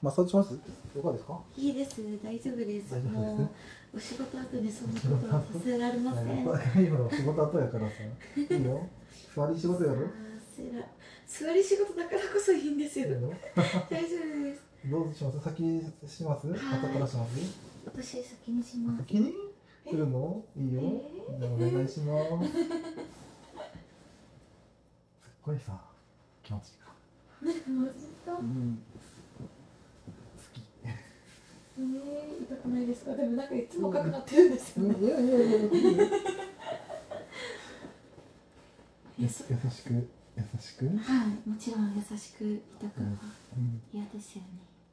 マッサージします？いかがですか？ いいです、大丈夫です。 大丈夫ですもうお仕事後にそんなことはさせられません。 今の仕事後やからさ、いいよ。座り仕事やろ？ 座り仕事だからこそいいんですよ。 いいよ。 大丈夫です。 どうします？先します？後からします？ 私先にします。 先にするの？いいよ。じゃあお願いします。すっごいさ、気持ちいいから。うん。好き。 痛くないですか？でもなんかいつも赤くなってるんですよね。 いやいやいや。優しく優しく。 はい、もちろん優しく痛くは嫌ですよね。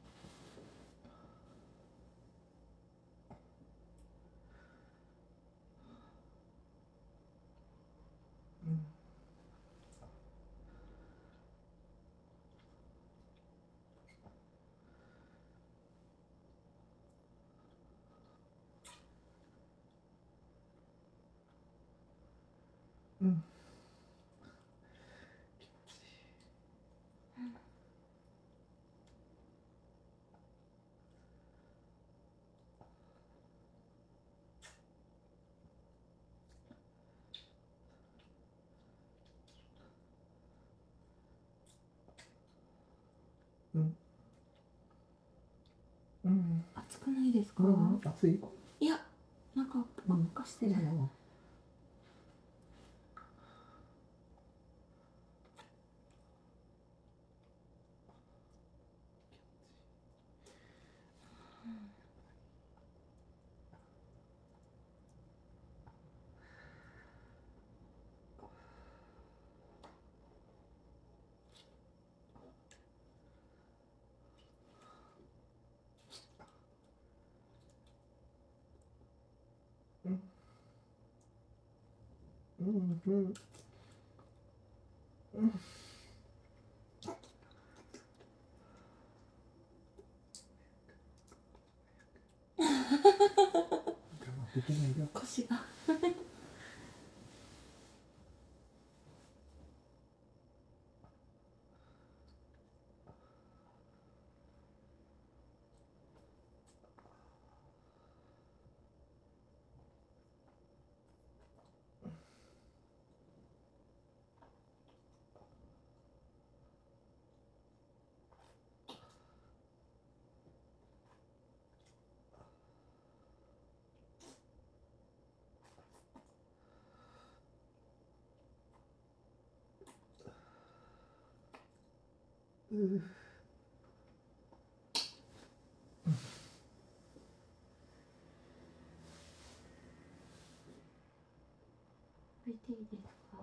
うん。うん。うん。 熱くないですか？ 熱い？ いや、なんかポカポカしてる。 うんうん。 腰が拭いていいですか？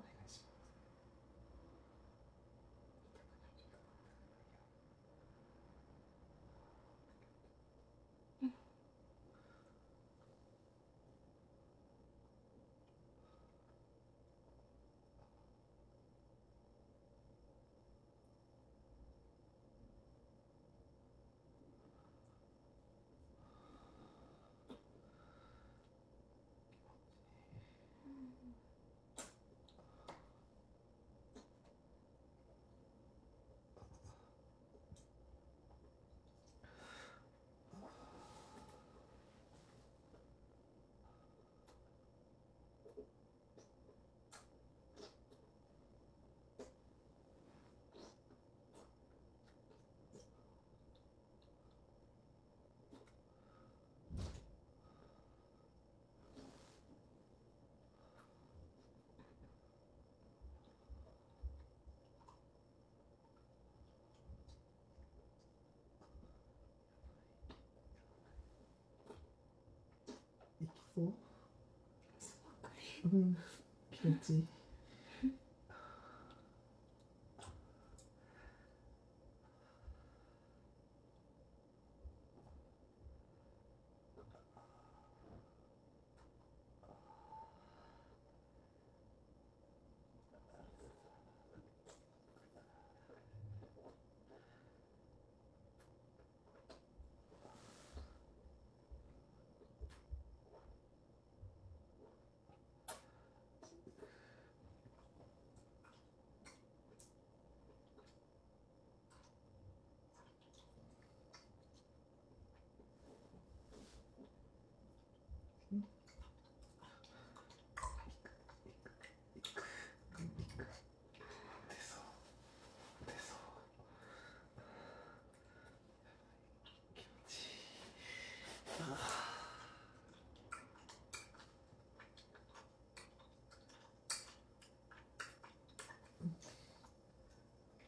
いきそう？うん、気持ちいい。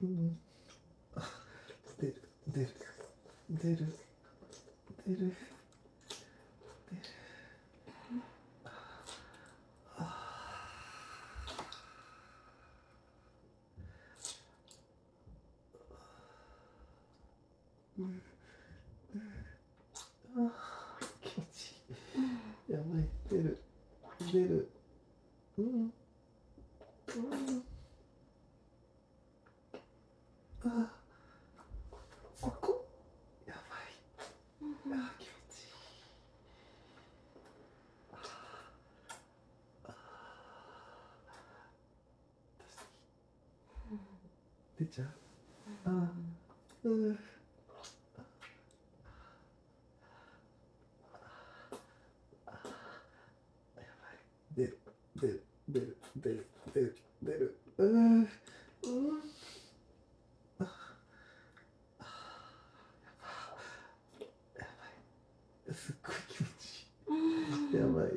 うん出る出る出る出る気持ちいい。やばい、出る出る。うんそこやばい。気持ちいい。出ちゃう。うん出る出る出る出る出る出る。すっごい気持ちいい。やばい。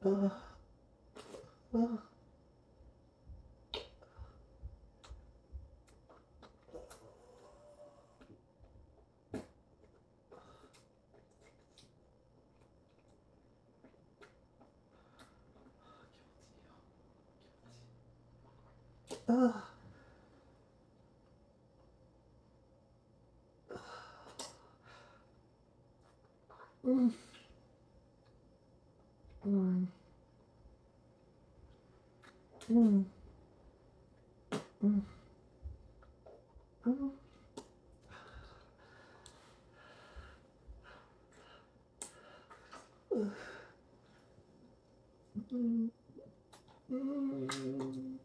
うんうんうんうんうんうんうん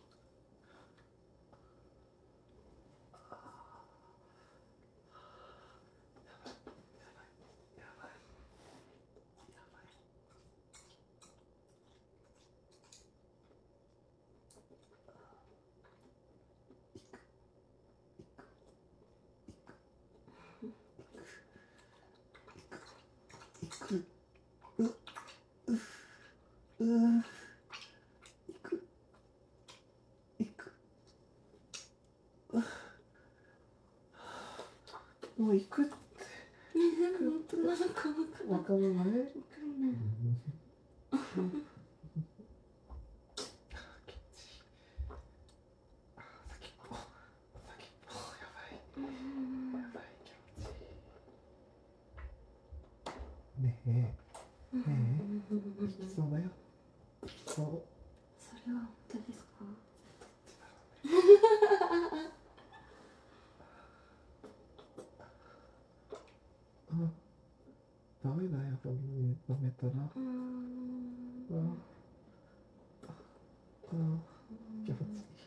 行く行く行くもう行くってわかんない。ねえねえ行きそうだよ。そう。 それは本当ですか？ ダメだよ、止めたら。気持ちいい。